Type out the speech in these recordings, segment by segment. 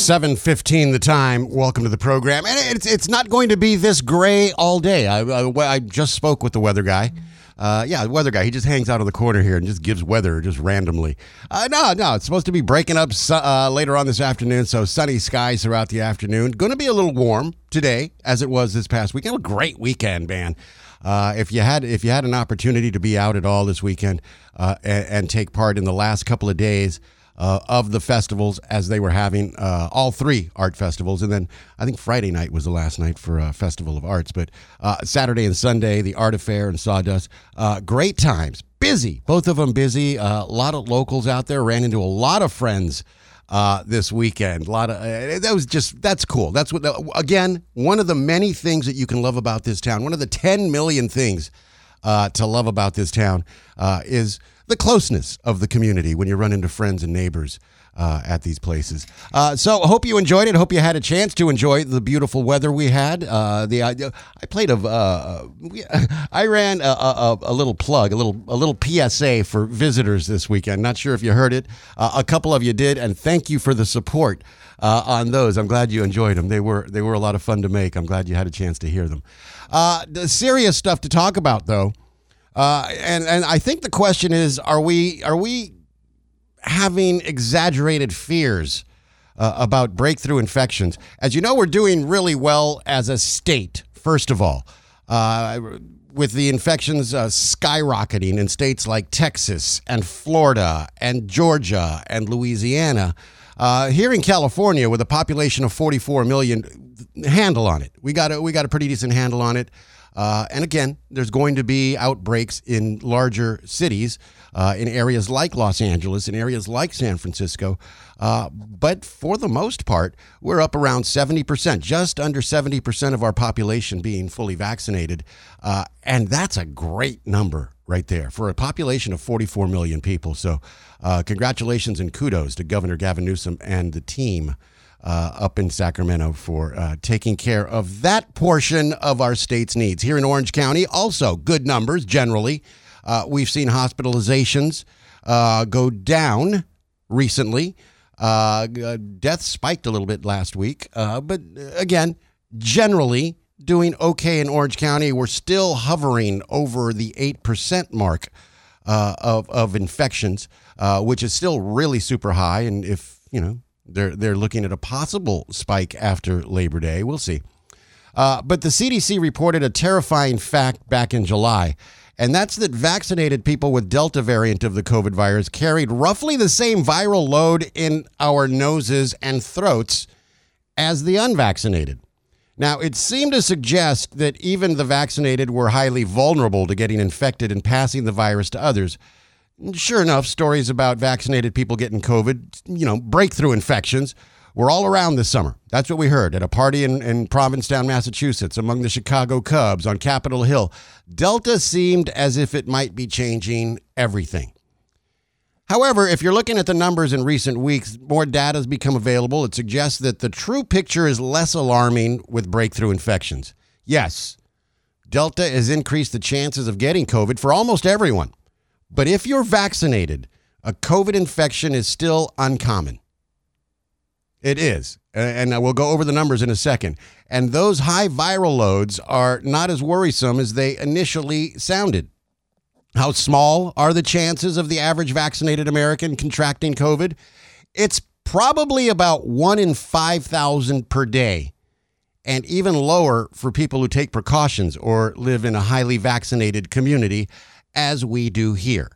7:15 the time. Welcome to the program. And it's not going to be this gray all day. I just spoke with the weather guy. The weather guy. He just hangs out in the corner here and just gives weather just randomly. No, it's supposed to be breaking up later on this afternoon, so sunny skies throughout the afternoon. Going to be a little warm today, as it was this past weekend. A great weekend, man. If you had an opportunity to be out at all this weekend and take part in the last couple of days of the festivals as they were having, all three art festivals. And then I think Friday night was the last night for a Festival of Arts. But Saturday and Sunday, the Art Affair and Sawdust. Great times. Busy. Both of them busy. A lot of locals out there. Ran into a lot of friends this weekend. That's cool. That's what, again, one of the many things that you can love about this town. One of the 10 million things to love about this town is the closeness of the community when you run into friends and neighbors at these places. So I hope you enjoyed it. Hope you had a chance to enjoy the beautiful weather we had. I ran a little plug, a little PSA for visitors this weekend. Not sure if you heard it. A couple of you did, and thank you for the support on those. I'm glad you enjoyed them. They were a lot of fun to make. I'm glad you had a chance to hear them. The serious stuff to talk about, though. And I think the question is, are we having exaggerated fears about breakthrough infections? As you know, we're doing really well as a state, first of all, with the infections skyrocketing in states like Texas and Florida and Georgia and Louisiana. Here in California, with a population of 44 million, handle on it. We got a pretty decent handle on it. And again, there's going to be outbreaks in larger cities, in areas like Los Angeles, in areas like San Francisco. But for the most part, we're up around 70%, just under 70% of our population being fully vaccinated. And that's a great number right there for a population of 44 million people. So congratulations and kudos to Governor Gavin Newsom and the team up in Sacramento for taking care of that portion of our state's needs. Here in Orange County, also good numbers generally. We've seen hospitalizations go down recently. Deaths spiked a little bit last week. But again, generally doing okay in Orange County. We're still hovering over the 8% mark of infections, which is still really super high. And if, they're looking at a possible spike after Labor Day. We'll see. But the CDC reported a terrifying fact back in July, and that's that vaccinated people with Delta variant of the COVID virus carried roughly the same viral load in our noses and throats as the unvaccinated. Now, it seemed to suggest that even the vaccinated were highly vulnerable to getting infected and passing the virus to others. Sure enough, stories about vaccinated people getting COVID, breakthrough infections, were all around this summer. That's what we heard at a party in Provincetown, Massachusetts, among the Chicago Cubs on Capitol Hill. Delta seemed as if it might be changing everything. However, if you're looking at the numbers in recent weeks, more data has become available. It suggests that the true picture is less alarming with breakthrough infections. Yes, Delta has increased the chances of getting COVID for almost everyone. But if you're vaccinated, a COVID infection is still uncommon. It is. And we'll go over the numbers in a second. And those high viral loads are not as worrisome as they initially sounded. How small are the chances of the average vaccinated American contracting COVID? It's probably about 1 in 5,000 per day, and even lower for people who take precautions or live in a highly vaccinated community, as we do here.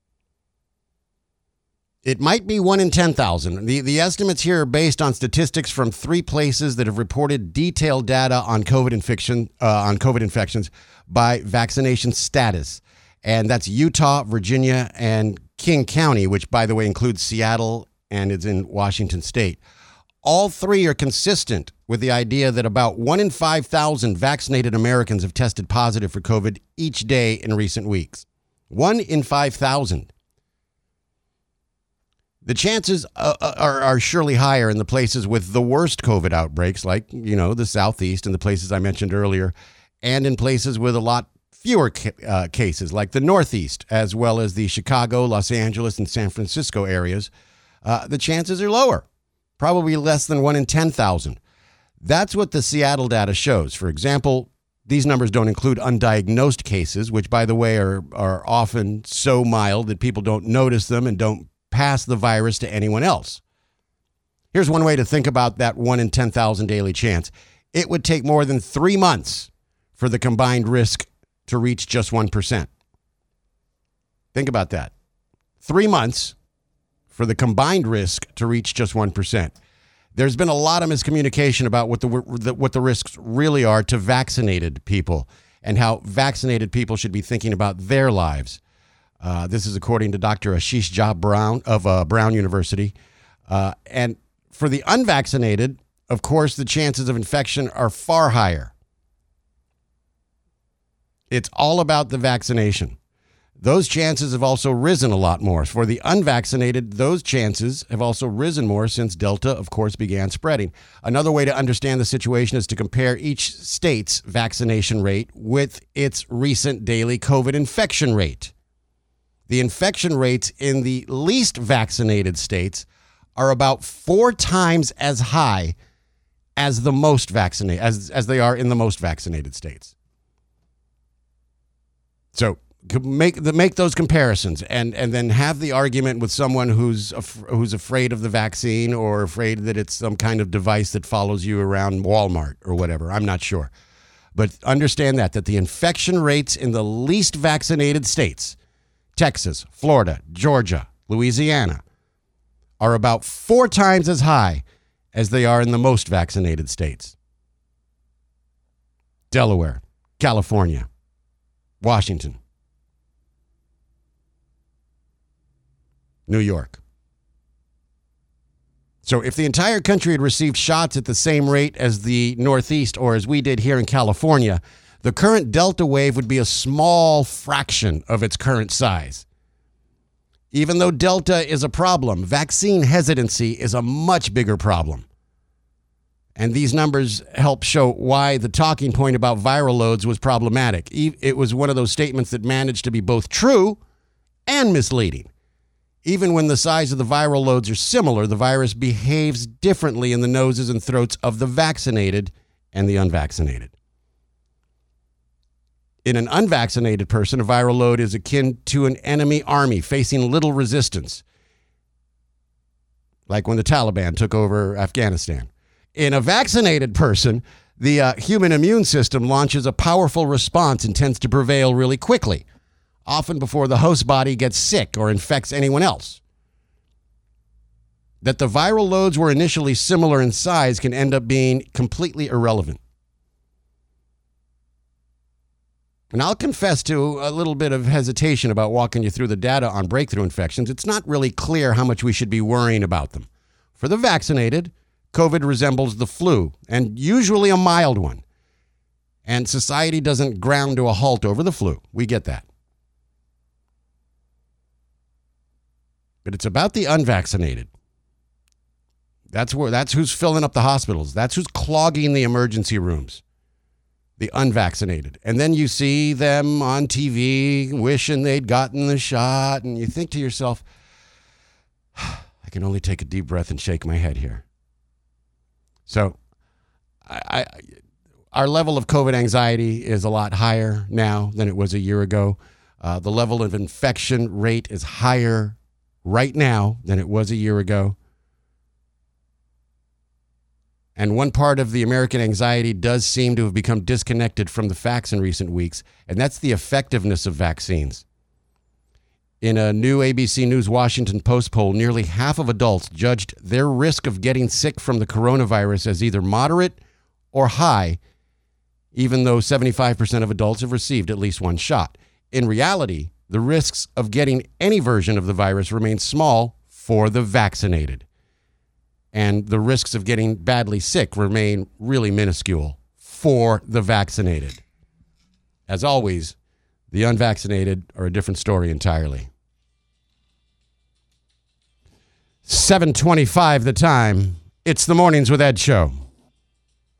It might be 1 in 10,000. The estimates here are based on statistics from 3 places that have reported detailed data on COVID infections by vaccination status. And that's Utah, Virginia, and King County, which, by the way, includes Seattle and is in Washington State. All 3 are consistent with the idea that about 1 in 5,000 vaccinated Americans have tested positive for COVID each day in recent weeks. 1 in 5,000. The chances are surely higher in the places with the worst COVID outbreaks, like, the Southeast and the places I mentioned earlier, and in places with a lot fewer cases, like the Northeast, as well as the Chicago, Los Angeles, and San Francisco areas. The chances are lower. probably less than 1 in 10,000. That's what the Seattle data shows. For example, these numbers don't include undiagnosed cases, which, by the way, are often so mild that people don't notice them and don't pass the virus to anyone else. Here's one way to think about that 1 in 10,000 daily chance. It would take more than 3 months for the combined risk to reach just 1%. Think about that. 3 months for the combined risk to reach just 1%. There's been a lot of miscommunication about what the risks really are to vaccinated people and how vaccinated people should be thinking about their lives. This is according to Dr. Ashish Jha Brown of Brown University. And for the unvaccinated, of course, the chances of infection are far higher. It's all about the vaccination. Those chances have also risen a lot more. For the unvaccinated, those chances have also risen more since Delta, of course, began spreading. Another way to understand the situation is to compare each state's vaccination rate with its recent daily COVID infection rate. The infection rates in the least vaccinated states are about 4 times as high as the most vaccinated, as they are in the most vaccinated states. So make those comparisons and then have the argument with someone who's afraid of the vaccine or afraid that it's some kind of device that follows you around Walmart or whatever. I'm not sure. But understand that the infection rates in the least vaccinated states, Texas, Florida, Georgia, Louisiana, are about 4 times as high as they are in the most vaccinated states. Delaware, California, Washington, New York. So if the entire country had received shots at the same rate as the Northeast or as we did here in California, the current Delta wave would be a small fraction of its current size. Even though Delta is a problem, vaccine hesitancy is a much bigger problem. And these numbers help show why the talking point about viral loads was problematic. It was one of those statements that managed to be both true and misleading. Even when the size of the viral loads are similar, the virus behaves differently in the noses and throats of the vaccinated and the unvaccinated. In an unvaccinated person, a viral load is akin to an enemy army facing little resistance, like when the Taliban took over Afghanistan. In a vaccinated person, the human immune system launches a powerful response and tends to prevail really quickly, often before the host body gets sick or infects anyone else. That the viral loads were initially similar in size can end up being completely irrelevant. And I'll confess to a little bit of hesitation about walking you through the data on breakthrough infections. It's not really clear how much we should be worrying about them. For the vaccinated, COVID resembles the flu, and usually a mild one. And society doesn't ground to a halt over the flu. We get that. But it's about the unvaccinated. That's who's filling up the hospitals. That's who's clogging the emergency rooms. The unvaccinated. And then you see them on TV wishing they'd gotten the shot, and you think to yourself, I can only take a deep breath and shake my head here. So our level of COVID anxiety is a lot higher now than it was a year ago. The level of infection rate is higher right now than it was a year ago. And one part of the American anxiety does seem to have become disconnected from the facts in recent weeks, and that's the effectiveness of vaccines. In a new ABC News Washington Post poll, nearly half of adults judged their risk of getting sick from the coronavirus as either moderate or high, even though 75% of adults have received at least one shot. In reality, the risks of getting any version of the virus remain small for the vaccinated. And the risks of getting badly sick remain really minuscule for the vaccinated. As always, the unvaccinated are a different story entirely. 7:25 the time. It's the Mornings with Ed show.